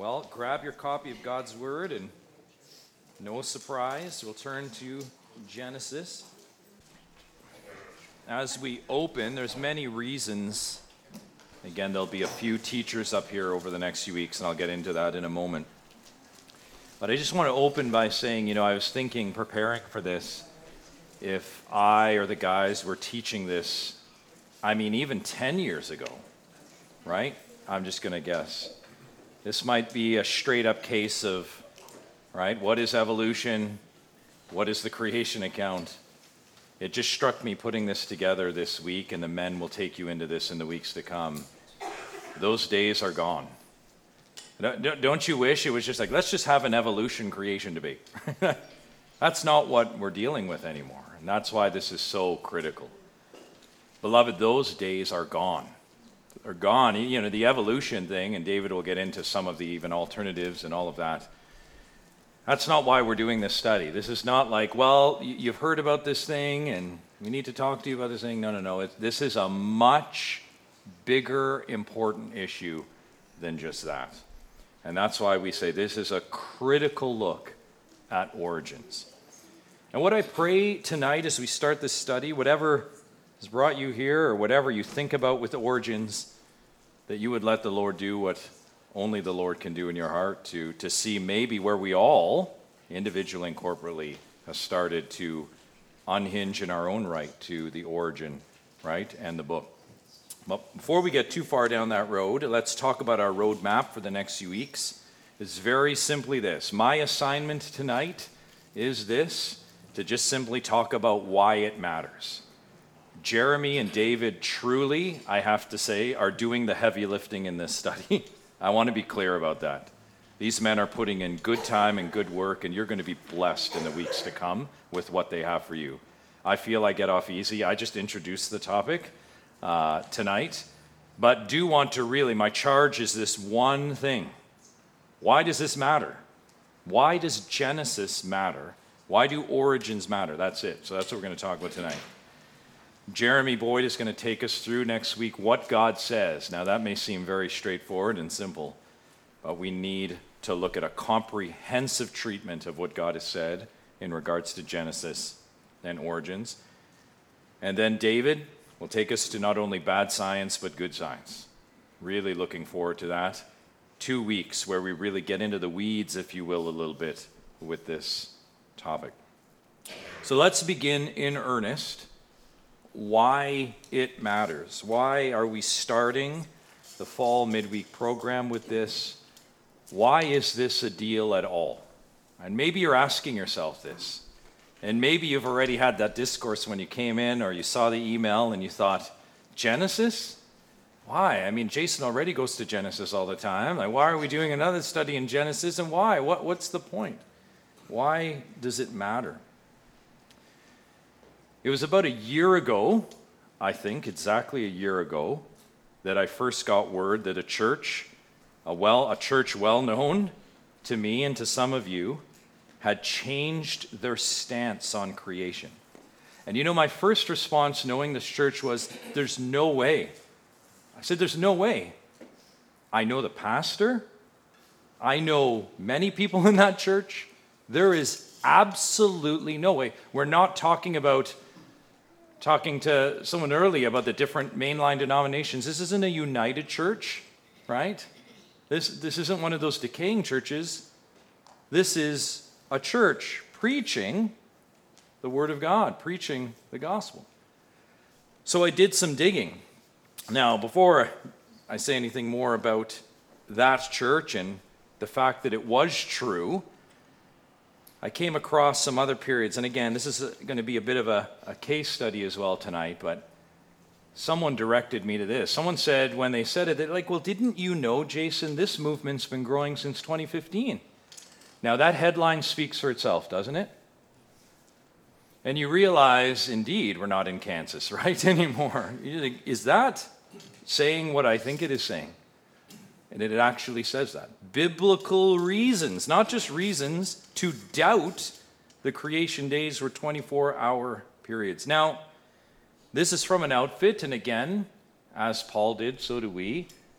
Well, grab your copy of God's Word, and no surprise, we'll turn to Genesis. As we open, there's many reasons. Again, there'll be a few teachers up here over the next few weeks, and I'll get into that in a moment. But I just want to open by saying, I was thinking, preparing for this, if I or the guys were teaching this, even 10 years ago, right? I'm just going to guess. This might be a straight-up case of, right, what is evolution? What is the creation account? It just struck me putting this together this week, and the men will take you into this in the weeks to come. Those days are gone. Don't you wish it was just like, let's just have an evolution creation debate? That's not what we're dealing with anymore, and that's why this is so critical. Beloved, those days are gone. Are gone. The evolution thing, and David will get into some of the even alternatives and all of that. That's not why we're doing this study. This is not like, well, you've heard about this thing, and we need to talk to you about this thing. No. This is a much bigger, important issue than just that. And that's why we say this is a critical look at origins. And what I pray tonight as we start this study, whatever has brought you here or whatever you think about with origins, that you would let the Lord do what only the Lord can do in your heart to see maybe where we all, individually and corporately, have started to unhinge in our own right to the origin, right, and the book. But before we get too far down that road, let's talk about our roadmap for the next few weeks. It's very simply this. My assignment tonight is this, to just simply talk about why it matters. Jeremy and David truly, I have to say, are doing the heavy lifting in this study. I want to be clear about that. These men are putting in good time and good work, and you're going to be blessed in the weeks to come with what they have for you. I feel I get off easy. I just introduced the topic tonight, but do want to really, my charge is this one thing. Why does this matter? Why does Genesis matter? Why do origins matter? That's it. So that's what we're going to talk about tonight. Jeremy Boyd is going to take us through next week what God says. Now, that may seem very straightforward and simple, but we need to look at a comprehensive treatment of what God has said in regards to Genesis and origins. And then David will take us to not only bad science, but good science. Really looking forward to that. 2 weeks where we really get into the weeds, if you will, a little bit with this topic. So let's begin in earnest. Why it matters. Why are we starting the fall midweek program with this? Why is this a deal at all? And maybe you're asking yourself this. And maybe you've already had that discourse when you came in or you saw the email and you thought, Genesis? Why? Jason already goes to Genesis all the time. Like, why are we doing another study in Genesis, and why? What's the point? Why does it matter? It was about a year ago, I think, exactly a year ago, that I first got word that a church well known to me and to some of you, had changed their stance on creation. And my first response knowing this church was, there's no way. I said, there's no way. I know the pastor. I know many people in that church. There is absolutely no way. We're not talking to someone earlier about the different mainline denominations. This isn't a united church, right? This isn't one of those decaying churches. This is a church preaching the Word of God, preaching the gospel. So I did some digging. Now, before I say anything more about that church and the fact that it was true, I came across some other periods, and again, this is going to be a bit of a case study as well tonight, but someone directed me to this. Someone said, when they said it, they're like, well, didn't you know, Jason, this movement's been growing since 2015? Now, that headline speaks for itself, doesn't it? And you realize, indeed, we're not in Kansas, right, anymore. Is that saying what I think it is saying? And it actually says that. Biblical reasons, not just reasons to doubt the creation days were 24-hour periods. Now, this is from an outfit, and again, as Paul did, so do we.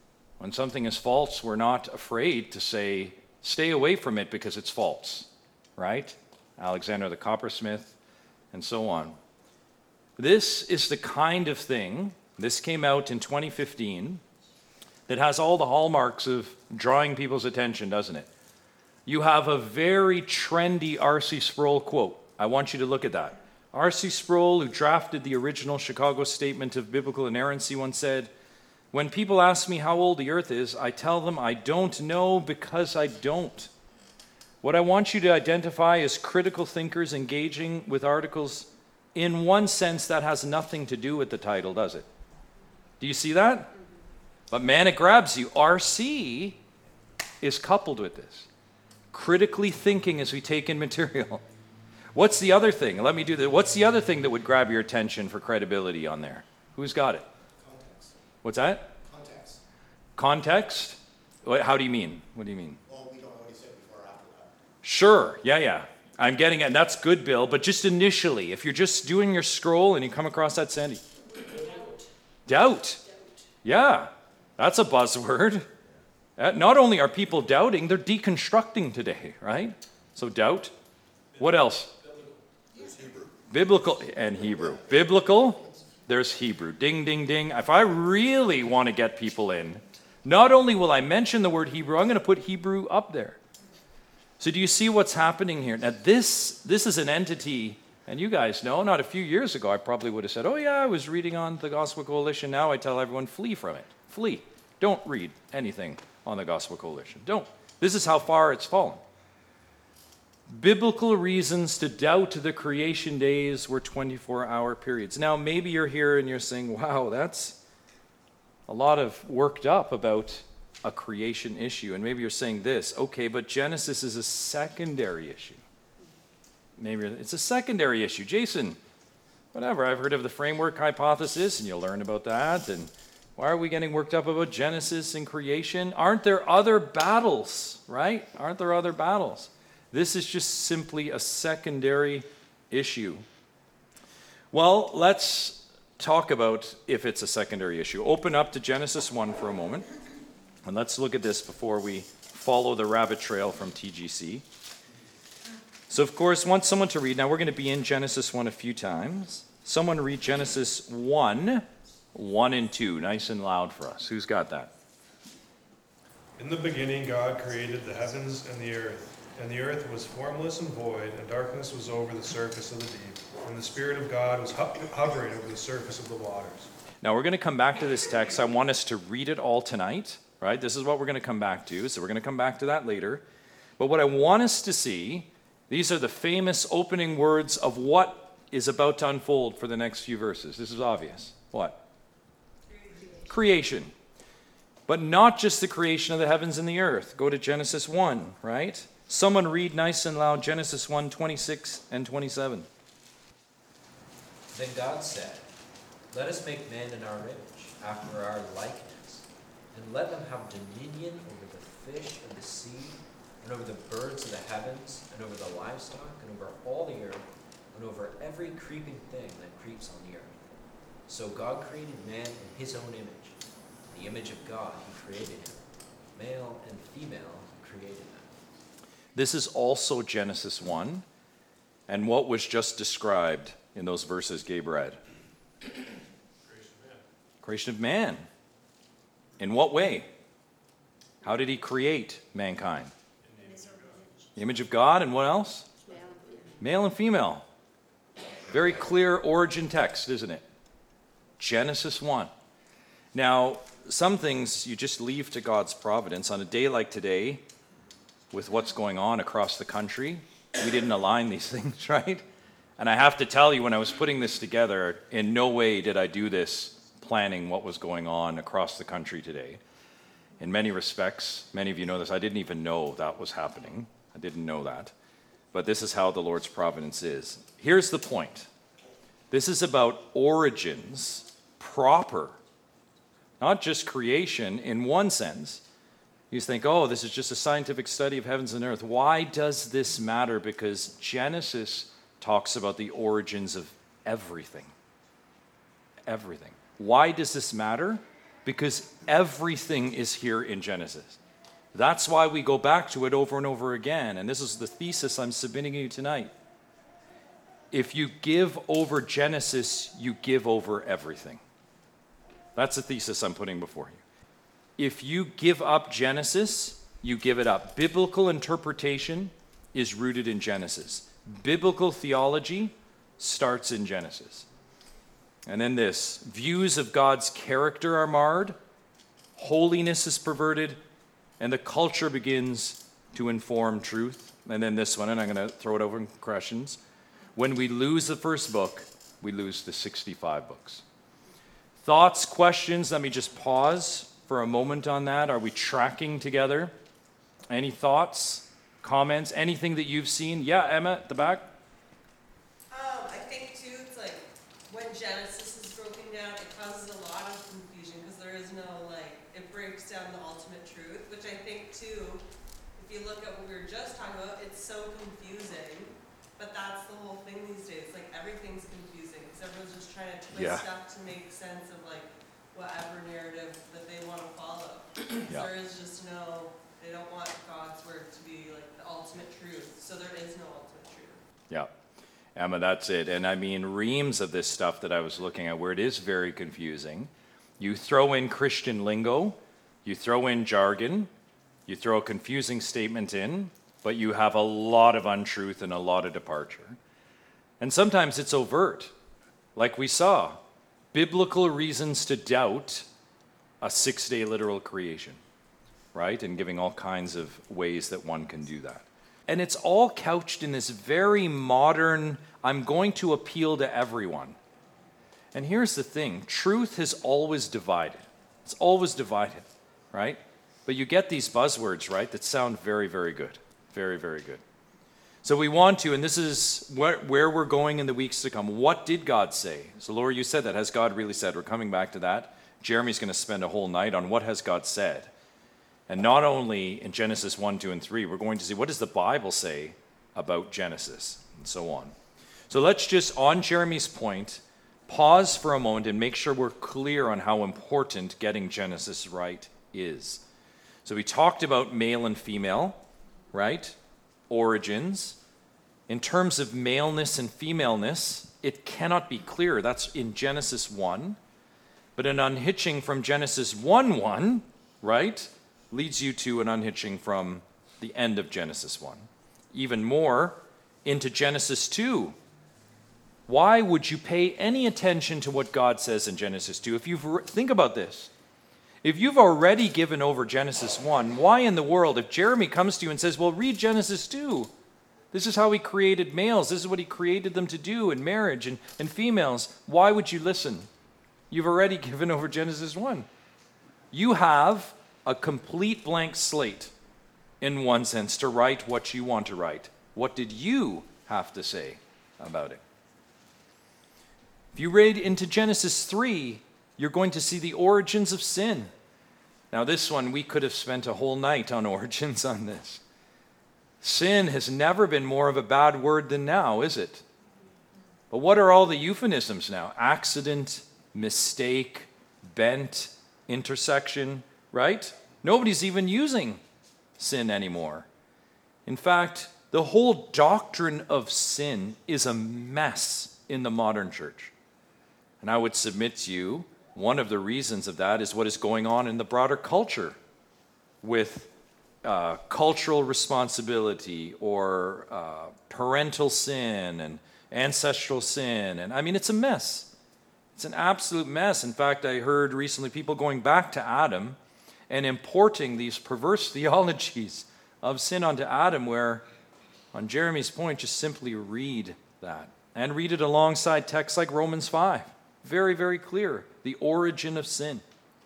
When something is false, we're not afraid to say, stay away from it because it's false, right? Alexander the coppersmith, and so on. This is the kind of thing, this came out in 2015, that has all the hallmarks of drawing people's attention, doesn't it? You have a very trendy R.C. Sproul quote. I want you to look at that. R.C. Sproul, who drafted the original Chicago Statement of Biblical Inerrancy, once said, "When people ask me how old the earth is, I tell them I don't know because I don't. What I want you to identify is critical thinkers engaging with articles. In one sense, that has nothing to do with the title, does it? Do you see that? But man, it grabs you. RC is coupled with this. Critically thinking as we take in material. What's the other thing? Let me do that. What's the other thing that would grab your attention for credibility on there? Who's got it? Context. What's that? Context. Context? How do you mean? What do you mean? Well, we don't know what he said before or after that. Sure. Yeah. I'm getting it. And that's good, Bill. But just initially, if you're just doing your scroll and you come across that, Sandy. Doubt. Yeah. That's a buzzword. Not only are people doubting, they're deconstructing today, right? So doubt. What else? There's Hebrew. Biblical and Hebrew. Biblical, there's Hebrew. Ding, ding, ding. If I really want to get people in, not only will I mention the word Hebrew, I'm going to put Hebrew up there. So do you see what's happening here? Now this is an entity, and you guys know, not a few years ago, I probably would have said, oh yeah, I was reading on the Gospel Coalition. Now I tell everyone, flee from it. Flee. Don't read anything on the Gospel Coalition. Don't. This is how far it's fallen. Biblical reasons to doubt the creation days were 24-hour periods. Now, maybe you're here and you're saying, wow, that's a lot of worked up about a creation issue. And maybe you're saying this, okay, but Genesis is a secondary issue. Maybe it's a secondary issue. Jason, whatever, I've heard of the framework hypothesis, and you'll learn about that. And why are we getting worked up about Genesis and creation? Aren't there other battles, right? Aren't there other battles? This is just simply a secondary issue. Well, let's talk about if it's a secondary issue. Open up to Genesis 1 for a moment, and let's look at this before we follow the rabbit trail from TGC. So, of course, want someone to read. Now, we're going to be in Genesis 1 a few times. Someone read Genesis 1, 1 and 2, nice and loud for us. Who's got that? In the beginning, God created the heavens and the earth. And the earth was formless and void, and darkness was over the surface of the deep. And the Spirit of God was hovering over the surface of the waters. Now, we're going to come back to this text. I want us to read it all tonight, right? This is what we're going to come back to, so we're going to come back to that later. But what I want us to see, these are the famous opening words of what is about to unfold for the next few verses. This is obvious. What? Creation. But not just the creation of the heavens and the earth. Go to Genesis 1, right? Someone read nice and loud Genesis 1, 26 and 27. Then God said, "Let us make man in our image, after our likeness, and let them have dominion over the fish of the sea, and over the birds of the heavens, and over the livestock, and over all the earth, and over every creeping thing that creeps on the earth." So God created man in his own image. In the image of God he created him. Male and female he created them. This is also Genesis 1, and what was just described in those verses Gabe read. Creation of man. In what way? How did he create mankind? The image of God, and what else? Male and female. Very clear origin text, isn't it? Genesis 1. Now, some things you just leave to God's providence. On a day like today, with what's going on across the country, we didn't align these things, right? And I have to tell you, when I was putting this together, in no way did I do this planning what was going on across the country today. In many respects, many of you know this, I didn't even know that was happening. I didn't know that. But this is how the Lord's providence is. Here's the point. This is about origins proper, not just creation in one sense. You think, oh, this is just a scientific study of heavens and earth. Why does this matter? Because Genesis talks about the origins of everything. Everything. Why does this matter? because everything is here in Genesis. That's why we go back to it over and over again. And this is the thesis I'm submitting to you tonight. If you give over Genesis, you give over everything. That's the thesis I'm putting before you. If you give up Genesis, you give it up. Biblical interpretation is rooted in Genesis. Biblical theology starts in Genesis. And then this, views of God's character are marred, holiness is perverted, and the culture begins to inform truth. And then this one, and I'm going to throw it over in questions. When we lose the first book, we lose the 65 books. Thoughts, questions? Let me just pause for a moment on that. Are we tracking together? Any thoughts, comments, anything that you've seen? Yeah, Emma, at the back. I think too, it's like when Genesis is broken down, it causes a lot of confusion because there is no it breaks down the ultimate truth, which I think too, if you look at what we were just talking about, it's so confusing. But that's the whole thing these days. Everything's confusing because everyone's just trying to twist stuff to make sense of whatever narrative that they want to follow. Yeah. There is just they don't want God's word to be the ultimate truth. So there is no ultimate truth. Yeah. Emma, that's it. And I mean, reams of this stuff that I was looking at where it is very confusing. You throw in Christian lingo, you throw in jargon, you throw a confusing statement in, but you have a lot of untruth and a lot of departure. And sometimes it's overt, like we saw. Biblical reasons to doubt a 6-day literal creation, right? And giving all kinds of ways that one can do that. And it's all couched in this very modern, I'm going to appeal to everyone. And here's the thing, truth has always divided. It's always divided, right? But you get these buzzwords, right, that sound very, very good. Very, very good. So we want to, and this is where we're going in the weeks to come. What did God say? So Laura, you said that. Has God really said? We're coming back to that. Jeremy's going to spend a whole night on what has God said. And not only in Genesis 1, 2, and 3, we're going to see what does the Bible say about Genesis, and so on. So let's just, on Jeremy's point, pause for a moment and make sure we're clear on how important getting Genesis right is. So we talked about male and female, right? Origins. In terms of maleness and femaleness, it cannot be clearer. That's in Genesis 1. But an unhitching from Genesis 1:1, right, leads you to an unhitching from the end of Genesis 1. Even more, into Genesis 2. Why would you pay any attention to what God says in Genesis 2? Think about this. If you've already given over Genesis 1, why in the world, if Jeremy comes to you and says, well, read Genesis 2. This is how he created males. This is what he created them to do in marriage and females. Why would you listen? You've already given over Genesis 1. You have a complete blank slate, in one sense, to write what you want to write. What did you have to say about it? If you read into Genesis 3, you're going to see the origins of sin. Now this one, we could have spent a whole night on origins on this. Sin has never been more of a bad word than now, is it? But what are all the euphemisms now? Accident, mistake, bent, intersection, right? Nobody's even using sin anymore. In fact, the whole doctrine of sin is a mess in the modern church. And I would submit to you, one of the reasons of that is what is going on in the broader culture with cultural responsibility or parental sin and ancestral sin. And I mean, it's a mess. It's an absolute mess. In fact, I heard recently people going back to Adam and importing these perverse theologies of sin onto Adam, where, on Jeremy's point, just simply read that. And read it alongside texts like Romans 5. Very, very clear. The origin of sin.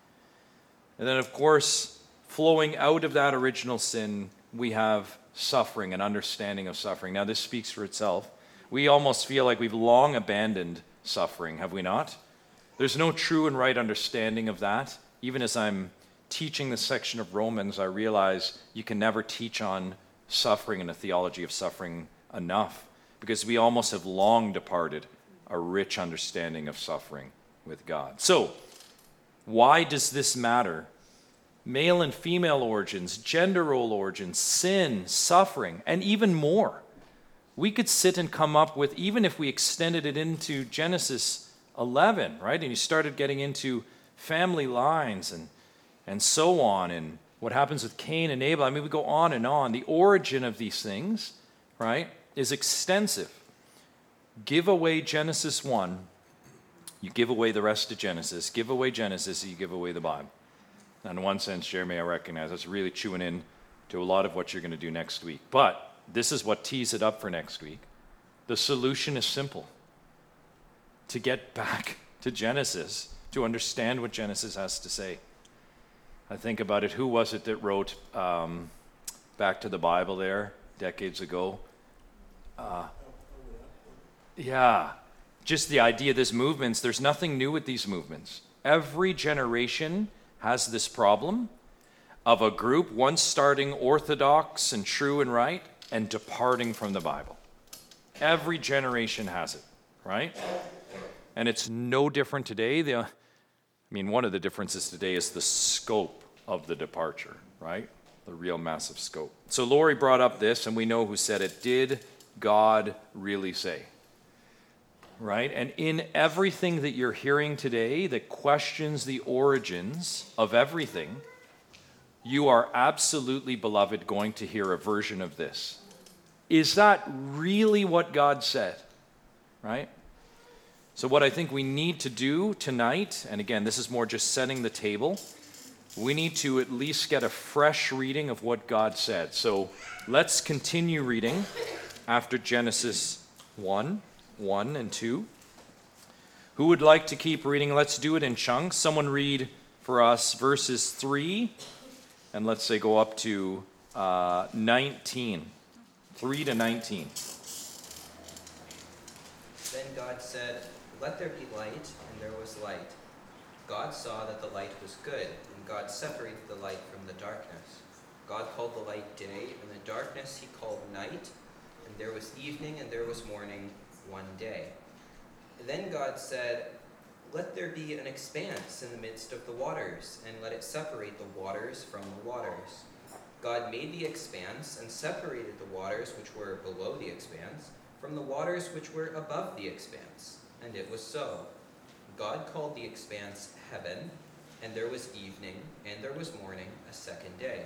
And then, of course, flowing out of that original sin, we have suffering and understanding of suffering. Now, this speaks for itself. We almost feel like we've long abandoned suffering, have we not? There's no true and right understanding of that. Even as I'm teaching this section of Romans, I realize you can never teach on suffering and a theology of suffering enough, because we almost have long departed a rich understanding of suffering with God. So, Why does this matter? Male and female origins, gender role origins, sin, suffering, and even more. We could sit and come up with, even if we extended it into Genesis 11, right? And you started getting into family lines and so on, and what happens with Cain and Abel. I mean, we go on and on. The origin of these things, right, is extensive. Give away Genesis 1, you give away the rest of Genesis. Give away Genesis, you give away the Bible. Now, in one sense, Jeremy, I recognize that's really chewing in to a lot of what you're going to do next week. But this is what tees it up for next week. The solution is simple. To get back to Genesis, to understand what Genesis has to say. I think about it, who was it that wrote back to the Bible there decades ago? Yeah, just the idea of these movements, there's nothing new with these movements. Every generation has this problem of a group once starting orthodox and true and right and departing from the Bible. Every generation has it, right? And it's no different today. One of the differences today is the scope of the departure, right? The real massive scope. So Lori brought up this, and we know who said it. Did God really say? Right? And in everything that you're hearing today that questions the origins of everything, you are absolutely, beloved, going to hear a version of this. Is that really what God said? Right? So what I think we need to do tonight, and again, this is more just setting the table, we need to at least get a fresh reading of what God said. So let's continue reading after Genesis 1 and 2. Who would like to keep reading? Let's do it in chunks. Someone read for us verses 3, and let's say go up to 19. 3 to 19. Then God said, "Let there be light," and there was light. God saw that the light was good, and God separated the light from the darkness. God called the light day, and the darkness he called night. And there was evening, and there was morning, one day. Then God said, "Let there be an expanse in the midst of the waters, and let it separate the waters from the waters." God made the expanse, and separated the waters which were below the expanse from the waters which were above the expanse. And it was so. God called the expanse heaven, and there was evening, and there was morning, a second day.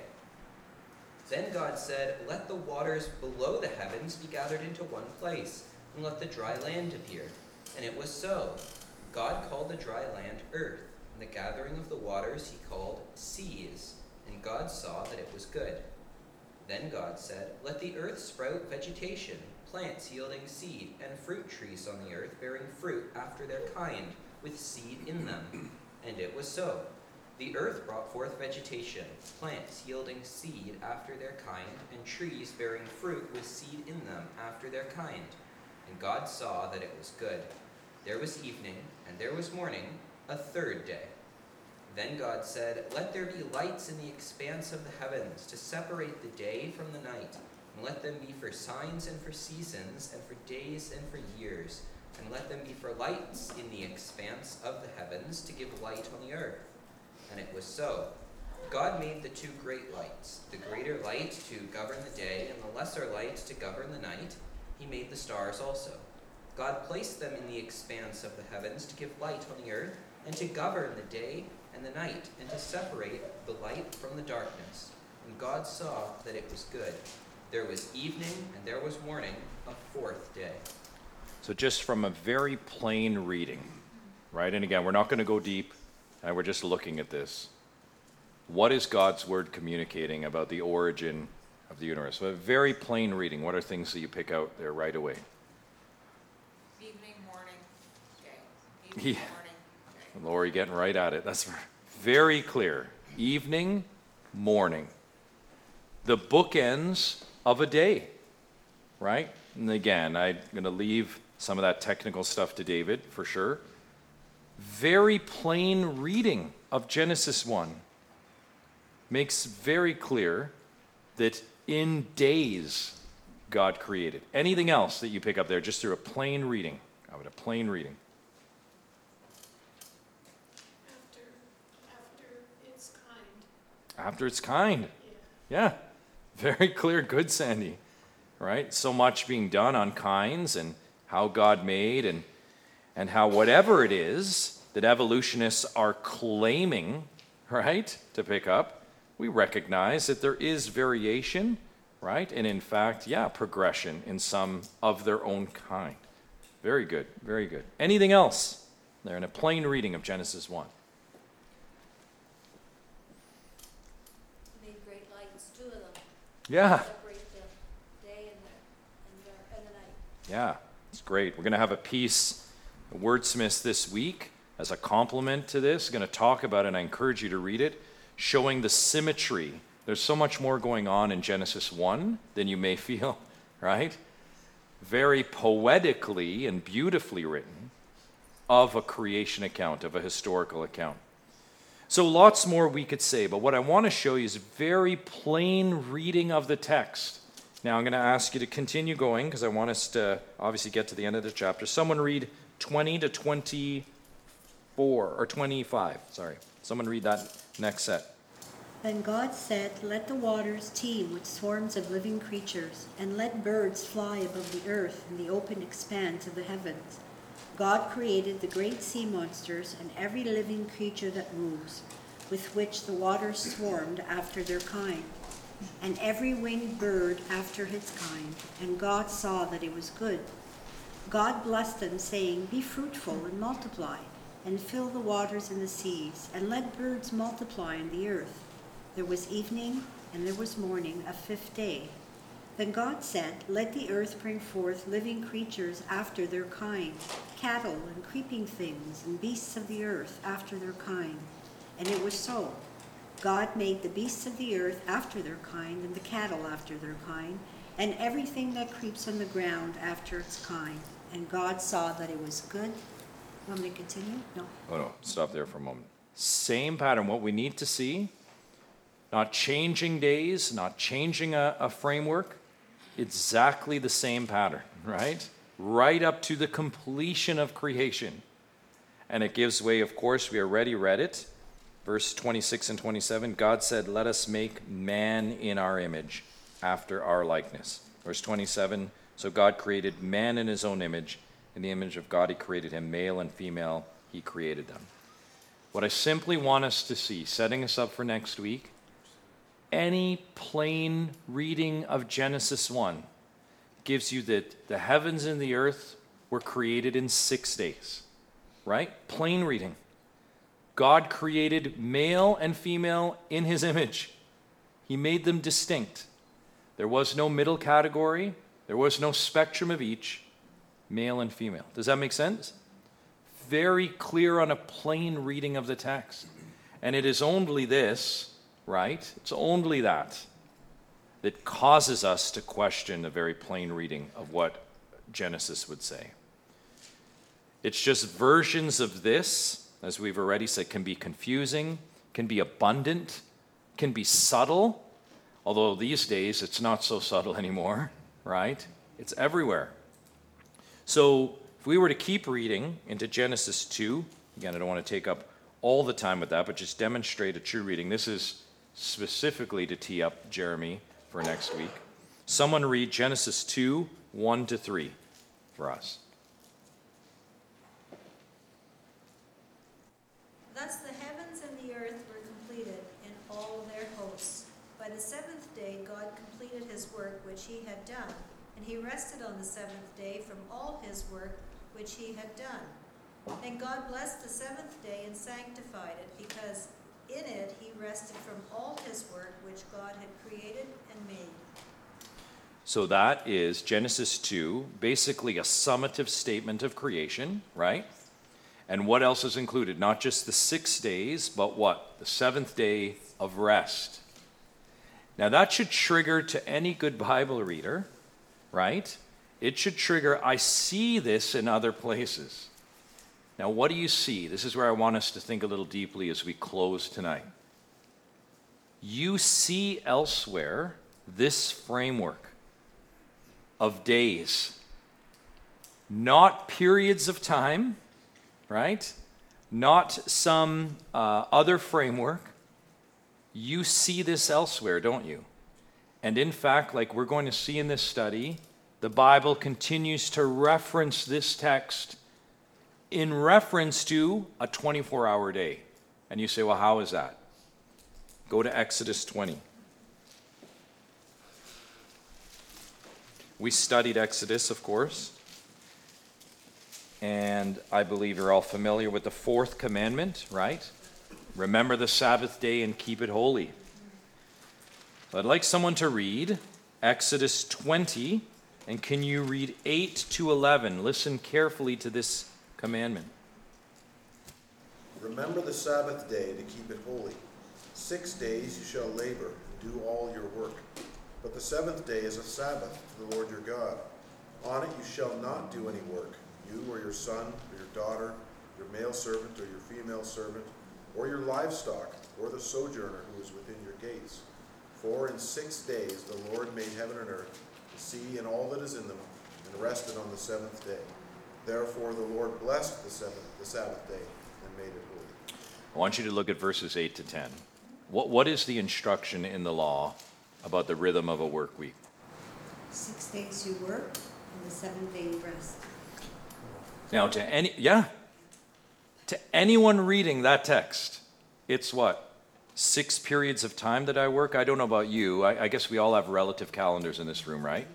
Then God said, "Let the waters below the heavens be gathered into one place, and let the dry land appear." And it was so. God called the dry land earth, and the gathering of the waters he called seas. And God saw that it was good. Then God said, "Let the earth sprout vegetation, plants yielding seed, and fruit trees on the earth bearing fruit after their kind, with seed in them." And it was so. The earth brought forth vegetation, plants yielding seed after their kind, and trees bearing fruit with seed in them after their kind. And God saw that it was good. There was evening, and there was morning, a third day. Then God said, "Let there be lights in the expanse of the heavens, to separate the day from the night, and let them be for signs and for seasons, and for days and for years, and let them be for lights in the expanse of the heavens, to give light on the earth." And it was so. God made the two great lights, the greater light to govern the day, and the lesser light to govern the night. He made the stars also. God placed them in the expanse of the heavens to give light on the earth, and to govern the day and the night, and to separate the light from the darkness. And God saw that it was good. There was evening, and there was morning, a fourth day. So just from a very plain reading, right? And again, we're not going to go deep, and we're just looking at this. What is God's word communicating about the origin of the universe? So a very plain reading. What are things that you pick out there right away? Evening, morning, day. Evening, Yeah. morning, day. Lori getting right at it. That's very clear. Evening, morning. The bookends of a day, right? And again, I'm going to leave some of that technical stuff to David for sure. Very plain reading of Genesis 1 makes very clear that in days God created. Anything else that you pick up there just through a plain reading? How about a plain reading? after its kind. Yeah, very clear. Good, Sandy. Right? So much being done on kinds and how God made and how whatever it is that evolutionists are claiming, right, to pick up, we recognize that there is variation, right? And in fact, yeah, progression in some of their own kind. Very good, very good. Anything else? There in a plain reading of Genesis 1. Made great lights, 2 of them. Yeah. Separate the day and the night. Yeah, it's great. We're going to have a piece, Wordsmiths this week, as a complement to this. Going to talk about it, and I encourage you to read it, showing the symmetry. There's so much more going on in Genesis 1 than you may feel, right? Very poetically and beautifully written of a creation account, of a historical account. So lots more we could say, but what I want to show you is very plain reading of the text. Now I'm going to ask you to continue going because I want us to obviously get to the end of the chapter. Someone read 20 to 24, or 25, sorry. Someone read that next set. Then God said, "Let the waters teem with swarms of living creatures, and let birds fly above the earth in the open expanse of the heavens." God created the great sea monsters and every living creature that moves, with which the waters swarmed after their kind, and every winged bird after its kind. And God saw that it was good. God blessed them, saying, "Be fruitful and multiply, and fill the waters and the seas, and let birds multiply on the earth." There was evening, and there was morning, a 5th day. Then God said, "Let the earth bring forth living creatures after their kind, cattle and creeping things, and beasts of the earth after their kind." And it was so. God made the beasts of the earth after their kind, and the cattle after their kind, and everything that creeps on the ground after its kind. And God saw that it was good. Want me to continue? No. Oh no, stop there for a moment. Same pattern. What we need to see, not changing days, not changing a framework, exactly the same pattern, right? Right up to the completion of creation. And it gives way, of course, we already read it. Verse 26 and 27, God said, "Let us make man in our image, after our likeness." Verse 27, so God created man in his own image. In the image of God he created him, male and female he created them. What I simply want us to see, setting us up for next week, any plain reading of Genesis 1 gives you that the heavens and the earth were created in 6 days, right? Plain reading. God created male and female in his image. He made them distinct. There was no middle category. There was no spectrum of each, male and female. Does that make sense? Very clear on a plain reading of the text. And it is only this, right? It's only that causes us to question the very plain reading of what Genesis would say. It's just versions of this, as we've already said, can be confusing, can be abundant, can be subtle, although these days it's not so subtle anymore, right? It's everywhere. So if we were to keep reading into Genesis 2, again, I don't want to take up all the time with that, but just demonstrate a true reading. This is specifically to tee up Jeremy for next week. Someone read Genesis 2, 1 to 3 for us. Thus the heavens and the earth were completed in all their hosts. By the 7th day God completed his work which he had done, and he rested on the 7th day from all his work which he had done. And God blessed the 7th day and sanctified it, because in it he rested from all his work which God had created and made. So that is Genesis 2, basically a summative statement of creation, right? And what else is included? Not just the 6 days, but what? The 7th day of rest. Now that should trigger to any good Bible reader, right? It should trigger, I see this in other places. Now what do you see? This is where I want us to think a little deeply as we close tonight. You see elsewhere this framework of days, not periods of time, right? Not some other framework, You see this elsewhere, don't you? And in fact, like we're going to see in this study, the Bible continues to reference this text in reference to a 24-hour day. And you say, well, how is that? Go to Exodus 20. We studied Exodus, of course. And I believe you're all familiar with the fourth commandment, right? Remember the Sabbath day and keep it holy. So I'd like someone to read Exodus 20, and can you read 8 to 11? Listen carefully to this commandment. Remember the Sabbath day to keep it holy. 6 days you shall labor and do all your work. But the seventh day is a Sabbath to the Lord your God. On it you shall not do any work, you or your son or your daughter, your male servant or your female servant, or your livestock, or the sojourner who is within your gates. For in 6 days the Lord made heaven and earth, the sea and all that is in them, and rested on the seventh day. Therefore the Lord blessed the Sabbath day, and made it holy. I want you to look at verses 8 to 10. What is the instruction in the law about the rhythm of a work week? 6 days you work, and the seventh day you rest. Now, to anyone reading that text, it's what? 6 periods of time that I work? I don't know about you. I guess we all have relative calendars in this room, right?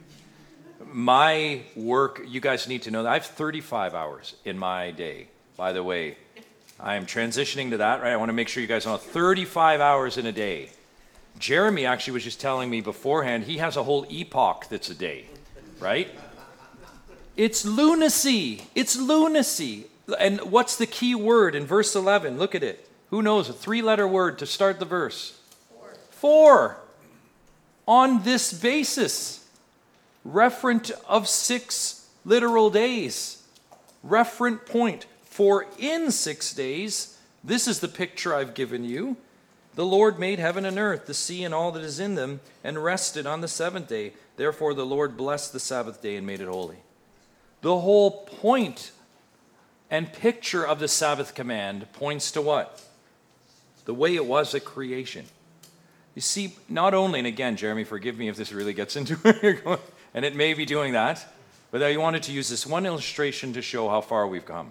My work, you guys need to know that I have 35 hours in my day. By the way, I am transitioning to that, right? I want to make sure you guys know 35 hours in a day. Jeremy actually was just telling me beforehand, he has a whole epoch that's a day, right? It's lunacy. It's lunacy. And what's the key word in verse 11? Look at it. Who knows? A 3-letter word to start the verse. 4. On this basis. Referent of 6 literal days. Referent point. For in 6 days, this is the picture I've given you. The Lord made heaven and earth, the sea and all that is in them, and rested on the seventh day. Therefore the Lord blessed the Sabbath day and made it holy. The whole point and picture of the Sabbath command points to what? The way it was at creation. You see, not only, and again, Jeremy, forgive me if this really gets into where you're going, and it may be doing that, but I wanted to use this one illustration to show how far we've come.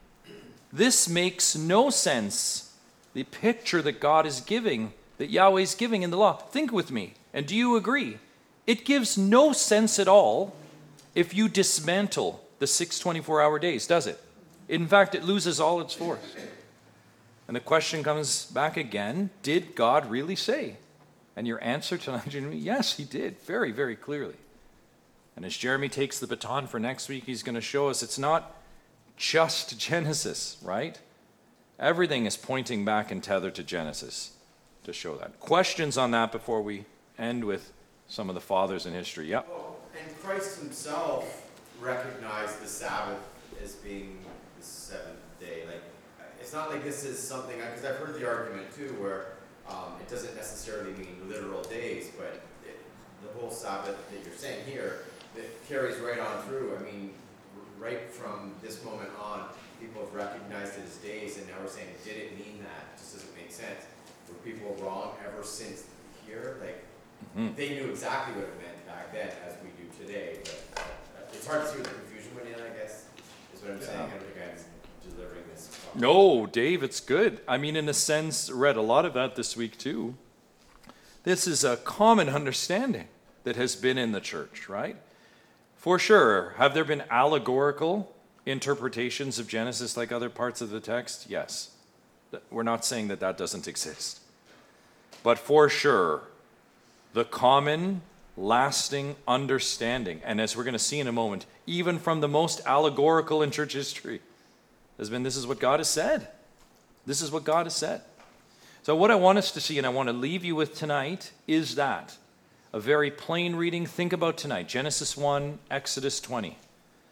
This makes no sense, the picture that God is giving, that Yahweh is giving in the law. Think with me, and do you agree? It gives no sense at all if you dismantle the 6 24-hour days, does it? In fact, it loses all its force. And the question comes back again, did God really say? And your answer tonight, yes, he did, very, very clearly. And as Jeremy takes the baton for next week, he's going to show us it's not just Genesis, right? Everything is pointing back and tethered to Genesis to show that. Questions on that before we end with some of the fathers in history? Yep. Oh, and Christ himself recognized the Sabbath as being the seventh day. Like, it's not like this is something, because I've heard the argument too, where it doesn't necessarily mean literal days, but the whole Sabbath that you're saying here, that carries right on through. I mean, right from this moment on, people have recognized it as days, and now we're saying, did it mean that? It just doesn't make sense. Were people wrong ever since here? Like, they knew exactly what it meant back then, as we do today, but it's hard to see where the confusion went in, I guess, is what I'm saying. I don't think I'm delivering this properly. No, Dave, it's good. I mean, in a sense, read a lot of that this week too. This is a common understanding that has been in the church, right? For sure. Have there been allegorical interpretations of Genesis like other parts of the text? Yes. We're not saying that that doesn't exist. But for sure, the common, lasting understanding, and as we're going to see in a moment, even from the most allegorical in church history, has been this is what God has said. This is what God has said. So what I want us to see, and I want to leave you with tonight, is that. A very plain reading. Think about tonight. Genesis 1, Exodus 20.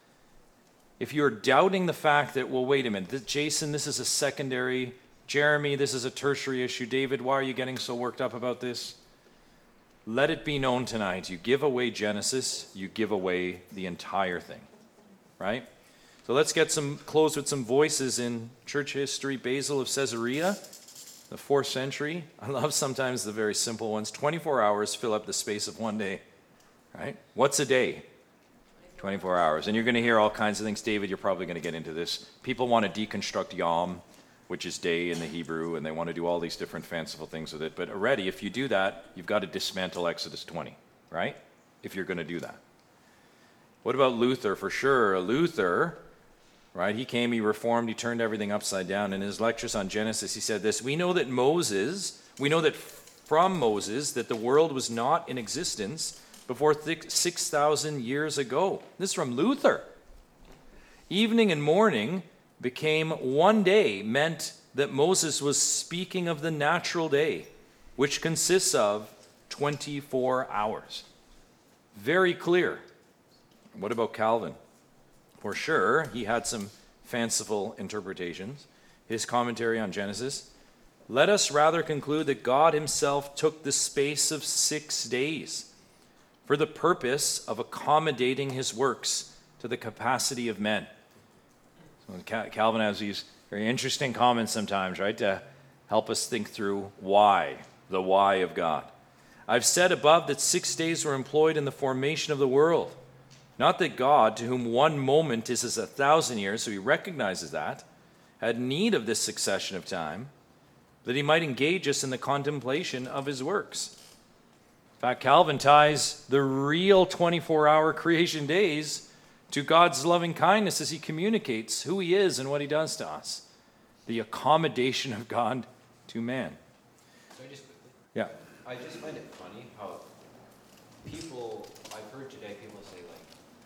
If you're doubting the fact that, well, wait a minute, Jason, this is a secondary, Jeremy, this is a tertiary issue, David, why are you getting so worked up about this? Let it be known tonight, you give away Genesis, you give away the entire thing, right? So let's close with some voices in church history. Basil of Caesarea, the 4th century. I love sometimes the very simple ones. 24 hours fill up the space of one day, right? What's a day? 24 hours. And you're going to hear all kinds of things. David, you're probably going to get into this. People want to deconstruct yom, which is day in the Hebrew, and they want to do all these different fanciful things with it. But already, if you do that, you've got to dismantle Exodus 20, right? If you're going to do that. What about Luther? For sure, Luther, right? He came, he reformed, he turned everything upside down. In his lectures on Genesis, he said this: we know that from Moses, that the world was not in existence before 6,000 years ago. This is from Luther. Evening and morning became one day, meant that Moses was speaking of the natural day, which consists of 24 hours. Very clear. What about Calvin? For sure, he had some fanciful interpretations. His commentary on Genesis: let us rather conclude that God himself took the space of 6 days for the purpose of accommodating his works to the capacity of men. So Calvin has these very interesting comments sometimes, right, to help us think through the why of God. I've said above that 6 days were employed in the formation of the world. Not that God, to whom one moment is as 1,000 years, so he recognizes that, had need of this succession of time, that he might engage us in the contemplation of his works. In fact, Calvin ties the real 24-hour creation days to God's loving kindness as he communicates who he is and what he does to us. The accommodation of God to man. So I just quickly, Yeah. I just find it funny how I've heard today people say, like,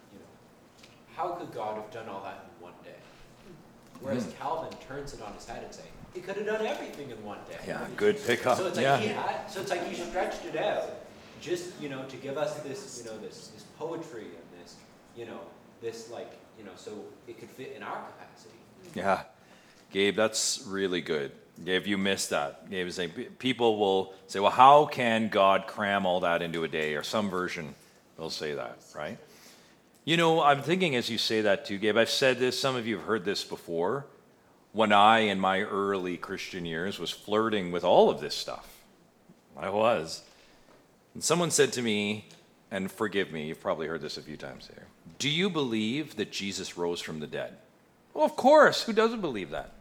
how could God have done all that in one day? Whereas Calvin turns it on his head and saying, he could have done everything in one day. Yeah, good pickup. So it's like he stretched it out just, to give us this, this poetry and this, so it could fit in our capacity. Yeah. Gabe, that's really good. Gabe, you missed that. Gabe is saying people will say, well, how can God cram all that into a day? Or some version will say that, right? I'm thinking as you say that too, Gabe, I've said this, some of you have heard this before. When I, in my early Christian years, was flirting with all of this stuff, I was. And someone said to me, and forgive me, you've probably heard this a few times here, do you believe that Jesus rose from the dead? Well, of course. Who doesn't believe that?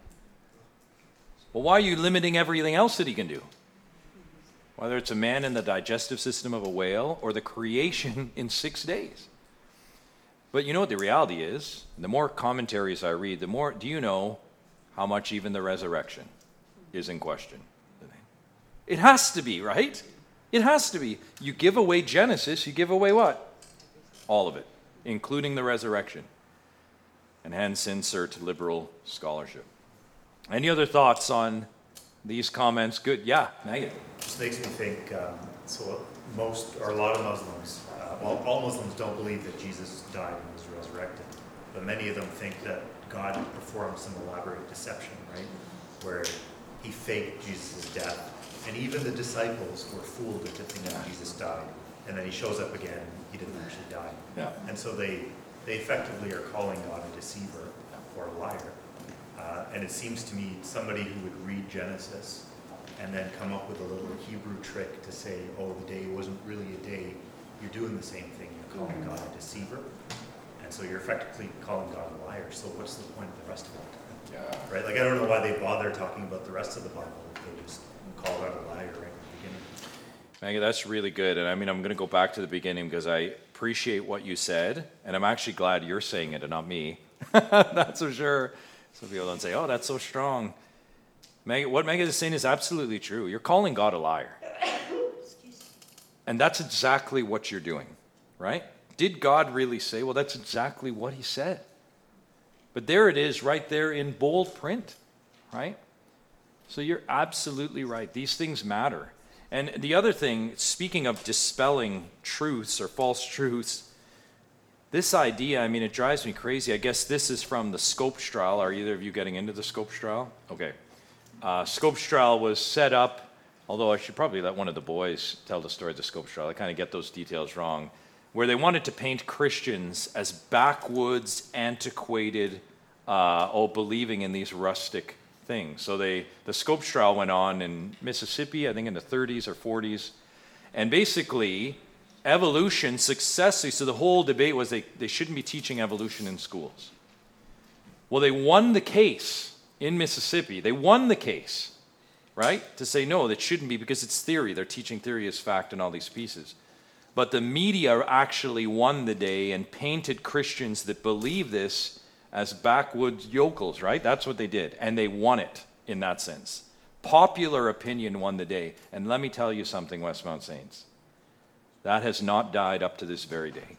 Well, why are you limiting everything else that he can do? Whether it's a man in the digestive system of a whale or the creation in 6 days. But you know what the reality is? The more commentaries I read, the more, do you know how much even the resurrection is in question? It has to be, right? It has to be. You give away Genesis, you give away what? All of it, including the resurrection. And hence insert liberal scholarship. Any other thoughts on these comments? Good. Yeah, Megan. Just makes me think, most, or a lot of Muslims, all Muslims don't believe that Jesus died and was resurrected, but many of them think that God performed some elaborate deception, right? Where he faked Jesus' death, and even the disciples were fooled into thinking Jesus died, and then he shows up again, he didn't actually die. Yeah. And so they effectively are calling God a deceiver or a liar. And it seems to me somebody who would read Genesis and then come up with a little Hebrew trick to say, oh, the day wasn't really a day, you're doing the same thing. You're calling God a deceiver. And so you're effectively calling God a liar. So what's the point of the rest of it? Yeah. Right? Like, I don't know why they bother talking about the rest of the Bible if they just call God a liar right at the beginning. Maggie, that's really good. And I'm going to go back to the beginning because I appreciate what you said. And I'm actually glad you're saying it and not me. That's for sure. Some people don't say, oh, that's so strong. What Megan is saying is absolutely true. You're calling God a liar. And that's exactly what you're doing, right? Did God really say? Well, that's exactly what he said. But there it is right there in bold print, right? So you're absolutely right. These things matter. And the other thing, speaking of dispelling truths or false truths, this idea, it drives me crazy. I guess this is from the Scopes trial. Are either of you getting into the Scopes trial? Okay. Scopes trial was set up, although I should probably let one of the boys tell the story of the Scopes trial. I kind of get those details wrong, where they wanted to paint Christians as backwoods, antiquated, believing in these rustic thing. So the Scopes trial went on in Mississippi, I think in the 30s or 40s. And basically, evolution successfully, so the whole debate was they shouldn't be teaching evolution in schools. Well, they won the case in Mississippi. They won the case, right? To say, no, that shouldn't be because it's theory. They're teaching theory as fact and all these pieces. But the media actually won the day and painted Christians that believe this as backwoods yokels, right? That's what they did. And they won it in that sense. Popular opinion won the day. And let me tell you something, Westmount Saints. That has not died up to this very day.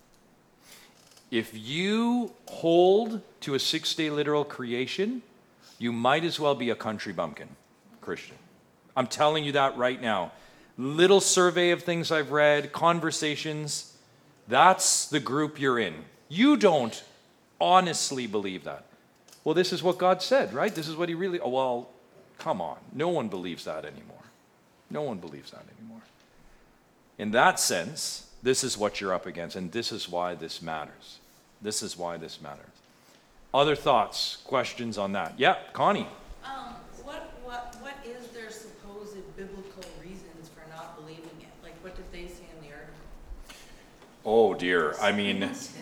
If you hold to a 6-day literal creation, you might as well be a country bumpkin Christian. I'm telling you that right now. Little survey of things I've read, conversations, that's the group you're in. You don't honestly believe that. Well, this is what God said, right? This is what he really, oh, well, come on. No one believes that anymore. No one believes that anymore. In that sense, this is what you're up against, and this is why this matters. This is why this matters. Other thoughts, questions on that? Yeah, Connie. What is their supposed biblical reasons for not believing it? Like, what did they say in the article? Oh dear. I mean,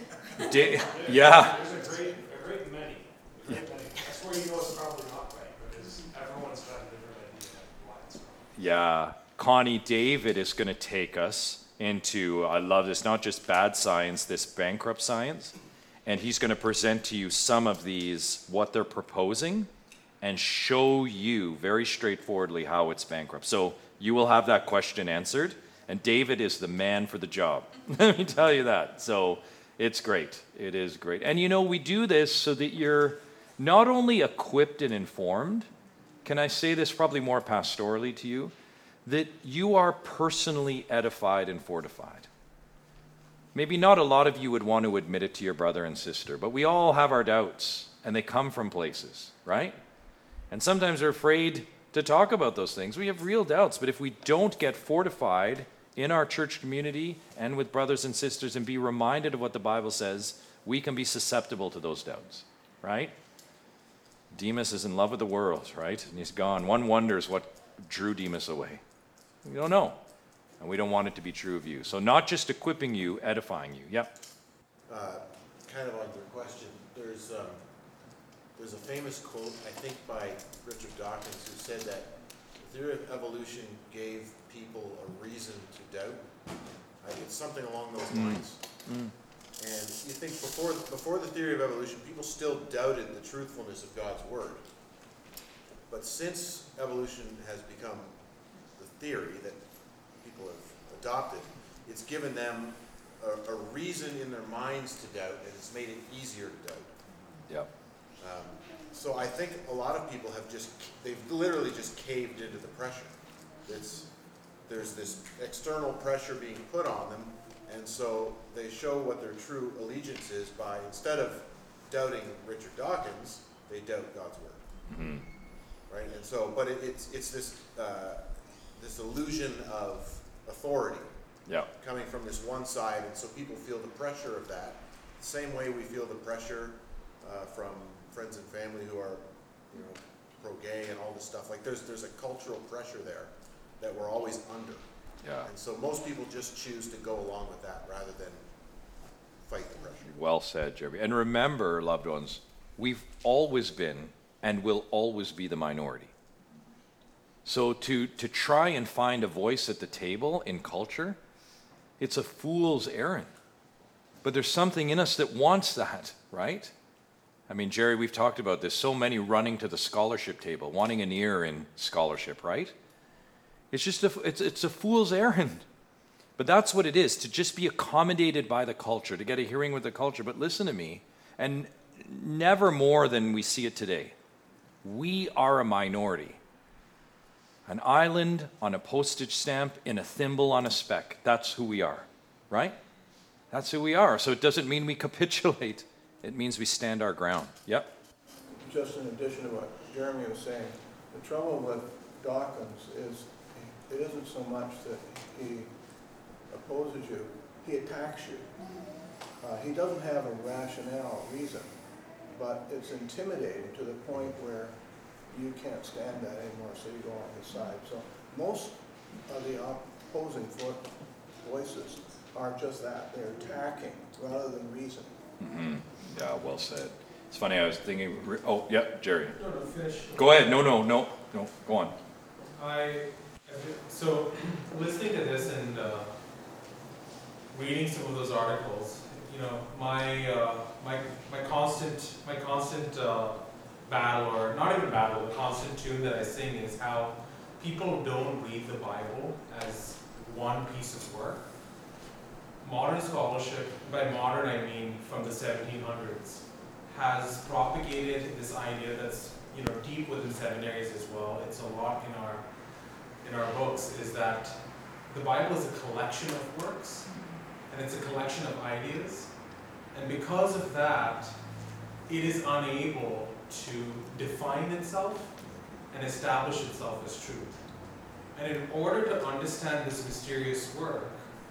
yeah. There's a great many. That's where you know it's probably not right, because everyone's got a different idea of why it's wrong. Yeah. Connie, David is going to take us into, I love this, not just bad science, this bankrupt science. And he's going to present to you some of these, what they're proposing, and show you very straightforwardly how it's bankrupt. So you will have that question answered, and David is the man for the job. Let me tell you that. So it's great. It is great. And you know, we do this so that you're not only equipped and informed, can I say this probably more pastorally to you, that you are personally edified and fortified. Maybe not a lot of you would want to admit it to your brother and sister, but we all have our doubts, and they come from places, right? And sometimes we're afraid to talk about those things. We have real doubts, but if we don't get fortified in our church community and with brothers and sisters and be reminded of what the Bible says, we can be susceptible to those doubts, right? Demas is in love with the world, right? And he's gone. One wonders what drew Demas away. We don't know. And we don't want it to be true of you. So not just equipping you, edifying you. Yep. Kind of on your question, there's a famous quote, I think by Richard Dawkins, who said that the theory of evolution gave people a reason to doubt. It's something along those lines. And you think before the theory of evolution, people still doubted the truthfulness of God's word. But since evolution has become the theory that people have adopted, it's given them a reason in their minds to doubt, and it's made it easier to doubt. Yep. So I think a lot of people they've literally just caved into the pressure. There's this external pressure being put on them, and so they show what their true allegiance is by, instead of doubting Richard Dawkins, they doubt God's word. Mm-hmm. Right? And so, but it's this illusion of authority coming from this one side, and so people feel the pressure of that. The same way we feel the pressure from friends and family who are, pro-gay and all this stuff. Like there's a cultural pressure there that we're always under. Yeah. And so most people just choose to go along with that rather than fight the pressure. Well said, Jeremy. And remember, loved ones, we've always been and will always be the minority. So to try and find a voice at the table in culture, it's a fool's errand. But there's something in us that wants that, right? I mean, Jerry, we've talked about this. So many running to the scholarship table, wanting an ear in scholarship, right? It's just it's a fool's errand. But that's what it is, to just be accommodated by the culture, to get a hearing with the culture. But listen to me, and never more than we see it today. We are a minority. An island on a postage stamp in a thimble on a speck. That's who we are, right? That's who we are. So it doesn't mean we capitulate. It means we stand our ground. Yep. Just in addition to what Jeremy was saying, the trouble with Dawkins is it isn't so much that he opposes you, he attacks you. He doesn't have a rationale reason, but it's intimidating to the point where you can't stand that anymore, so you go on his side. So most of the opposing voices are just that. They're attacking rather than reasoning. Mm-hmm. Yeah, well said. It's funny, I was thinking, oh, yeah, Jerry. No, finish. Go ahead. No, go on. So listening to this and reading some of those articles, you know, my constant battle, or not even battle, the constant tune that I sing is how people don't read the Bible as one piece of work. Modern scholarship, by modern I mean from the 1700s, has propagated this idea that's, you know, deep within seminaries as well. It's a lot in our books, is that the Bible is a collection of works, and it's a collection of ideas, and because of that, it is unable to define itself and establish itself as truth. And in order to understand this mysterious work,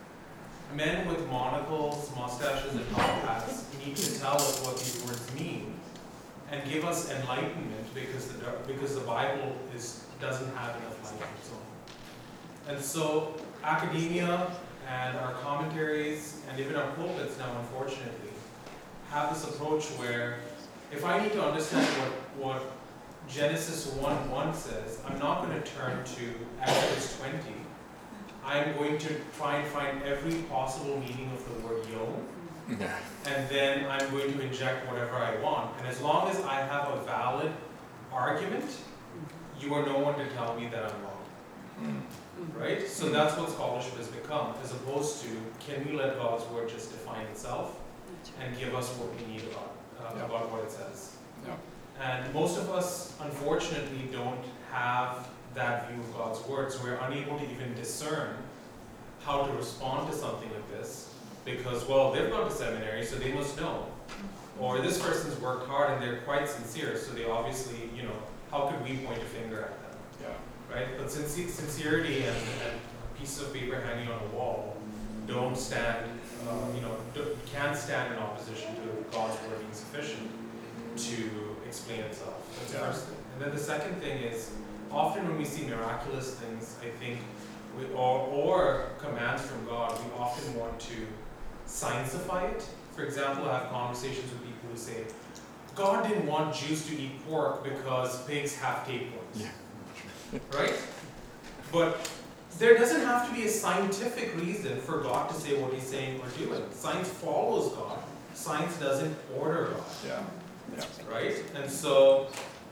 men with monocles, mustaches, and top hats need to tell us what these words mean and give us enlightenment, because the Bible doesn't have enough light on its own. And so academia and our commentaries and even our pulpits now, unfortunately, have this approach where if I need to understand what Genesis 1:1 says, I'm not going to turn to Exodus 20. I'm going to try and find every possible meaning of the word yom, and then I'm going to inject whatever I want. And as long as I have a valid argument, you are no one to tell me that I'm wrong. Right? So that's what scholarship has become, as opposed to, can we let God's word just define itself and give us what we need about what it says? Yeah. And most of us, unfortunately, don't have that view of God's word, so we're unable to even discern how to respond to something like this, because, well, they've gone to seminary, so they must know. Or this person's worked hard and they're quite sincere, so they obviously, you know, how could we point a finger at them? Yeah. Right? But sincerity and pieces of paper hanging on a wall don't stand, can't stand in opposition to God's word being sufficient to explain itself. That's the first thing. And then the second thing is, often when we see miraculous things, I think, or commands from God, we often want to sciencify it. For example, I have conversations with people who say, God didn't want Jews to eat pork because pigs have tapeworms. Yeah. Right? But there doesn't have to be a scientific reason for God to say what he's saying or doing. Science follows God. Science doesn't order God. Yeah. Yeah. Right? And so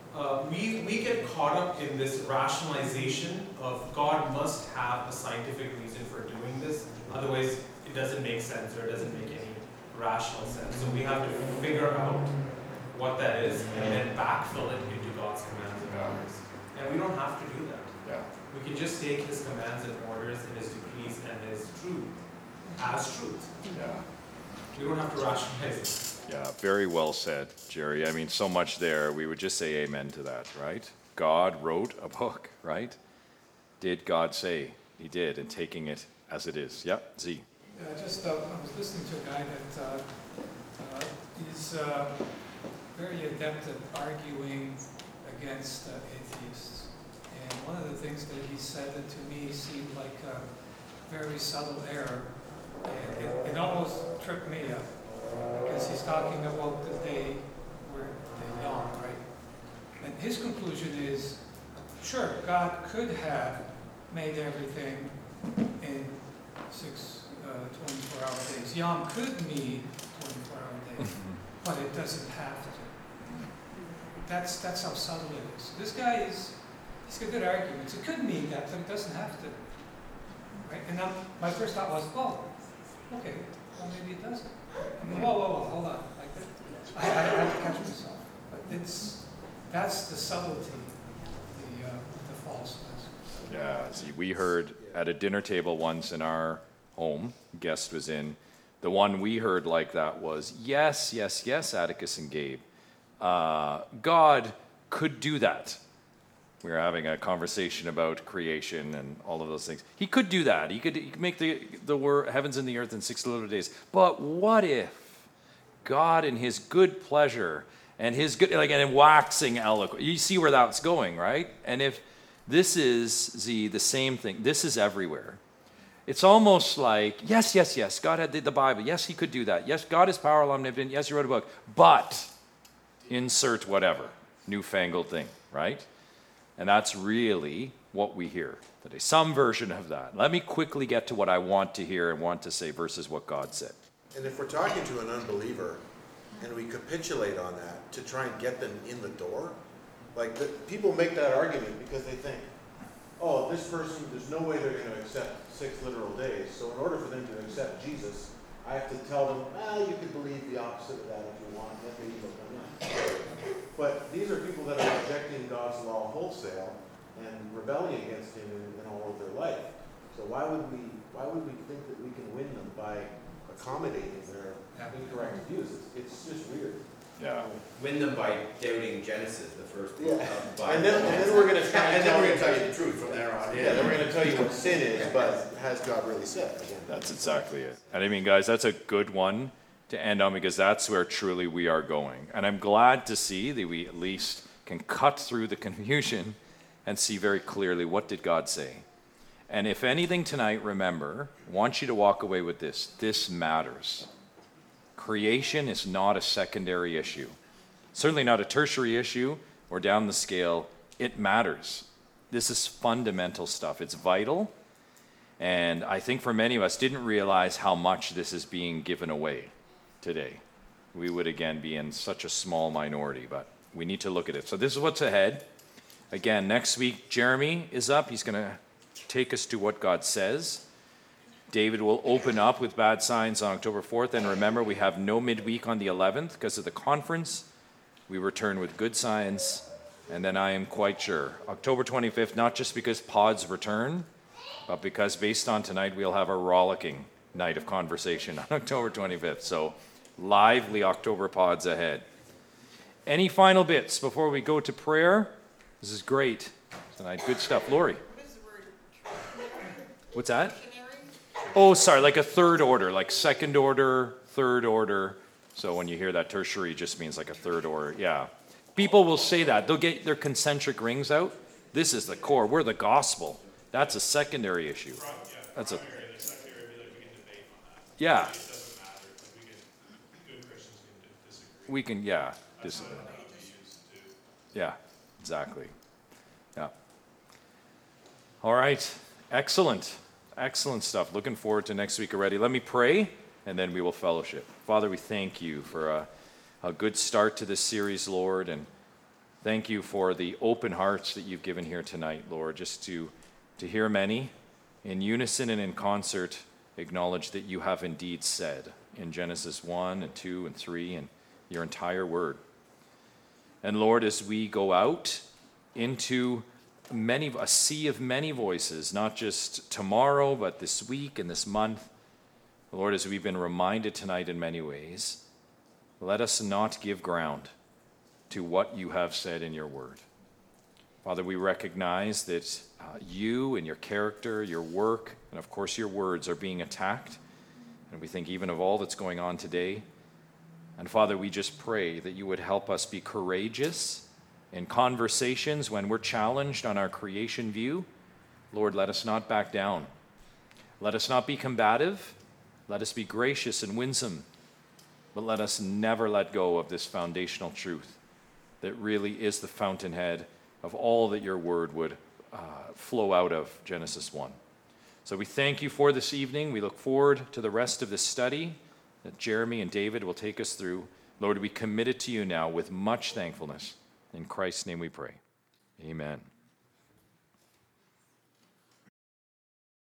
we get caught up in this rationalization of God must have a scientific reason for doing this, otherwise it doesn't make sense, or it doesn't make any rational sense. So we have to figure out what that is and then backfill it into God's commands and orders. And we don't have to do that. Yeah. We can just take his commands and orders and his decrees and his truth as truth. Yeah. We don't have to rationalize it. Yeah, very well said, Jerry. I mean, so much there. We would just say amen to that, right? God wrote a book, right? Did God say? He did, and taking it as it is. Yep, Z. Yeah, I was listening to a guy that he's very adept at arguing against atheists. And one of the things that he said that to me seemed like a very subtle error. And it almost tripped me up, because he's talking about the day where they yawn, right? And his conclusion is, sure, God could have made everything in 24-hour days. Yom could mean 24-hour days, but it doesn't have to. That's how subtle it is. This guy he's got good arguments. It could mean that, but it doesn't have to. Right? And now my first thought was, oh, okay, well maybe it doesn't. I mean, whoa, hold on. Like I have to catch myself. But that's the subtlety, the falseness. Yeah, see, we heard at a dinner table once in our home, guest was in, the one we heard like that was, yes, Atticus and Gabe, God could do that. We were having a conversation about creation and all of those things. He could do that. He could make the heavens and the earth in 6 little days. But what if God, in his good pleasure and his good, like, and waxing eloquent. You see where that's going, right? And if this is the same thing, this is everywhere. It's almost like, yes, God had the Bible. Yes, he could do that. Yes, God is powerful, omnipotent. Yes, he wrote a book. But insert whatever, newfangled thing, right? And that's really what we hear today. Some version of that. Let me quickly get to what I want to hear and want to say versus what God said. And if we're talking to an unbeliever and we capitulate on that to try and get them in the door, like people make that argument because they think, oh, this person, there's no way they're going to accept 6 literal days. So in order for them to accept Jesus, I have to tell them, you can believe the opposite of that if you want. Maybe they'll come in. But these are people that are rejecting God's law wholesale and rebelling against him in all of their life. So why would we think that we can win them by accommodating their incorrect views? It's just weird. Yeah. Win them by doubting Genesis, the first book of the Bible. And then we're going to tell you the truth from there on. Yeah, then we're going to tell you what sin is, but has God really said? Again, That's exactly it. And I mean, guys, that's a good one to end on because that's where truly we are going. And I'm glad to see that we at least can cut through the confusion and see very clearly what did God say. And if anything tonight, remember, I want you to walk away with this. This matters. Creation is not a secondary issue. Certainly not a tertiary issue or down the scale. It matters. This is fundamental stuff. It's vital. And I think for many of us didn't realize how much this is being given away today. We would again be in such a small minority, but we need to look at it. So this is what's ahead. Again, next week, Jeremy is up. He's going to take us to what God says. David will open up with bad signs on October 4th. And remember, we have no midweek on the 11th because of the conference. We return with good signs. And then I am quite sure, October 25th, not just because pods return, but because based on tonight, we'll have a rollicking night of conversation on October 25th. So lively October pods ahead. Any final bits before we go to prayer? This is great tonight. Good stuff. Lori. What's that? Oh, sorry, like a third order, like second order, third order. So when you hear that tertiary, it just means like a third order. Yeah. People will say that. They'll get their concentric rings out. This is the core. We're the gospel. That's a secondary issue. That's a... Yeah. We can, yeah, disagree. Yeah, exactly. Yeah. All right. Excellent. Excellent stuff. Looking forward to next week already. Let me pray, and then we will fellowship. Father, we thank you for a good start to this series, Lord, and thank you for the open hearts that you've given here tonight, Lord, just to hear many in unison and in concert acknowledge that you have indeed said in Genesis 1 and 2 and 3 and your entire word. And Lord, as we go out into a sea of many voices, not just tomorrow, but this week and this month, Lord, as we've been reminded tonight in many ways, let us not give ground to what you have said in your word. Father, we recognize that you and your character, your work, and of course your words are being attacked. And we think even of all that's going on today. And Father, we just pray that you would help us be courageous in conversations when we're challenged on our creation view. Lord, let us not back down. Let us not be combative. Let us be gracious and winsome. But let us never let go of this foundational truth that really is the fountainhead of all that your word would flow out of, Genesis 1. So we thank you for this evening. We look forward to the rest of this study that Jeremy and David will take us through. Lord, we commit it to you now with much thankfulness. In Christ's name we pray. Amen.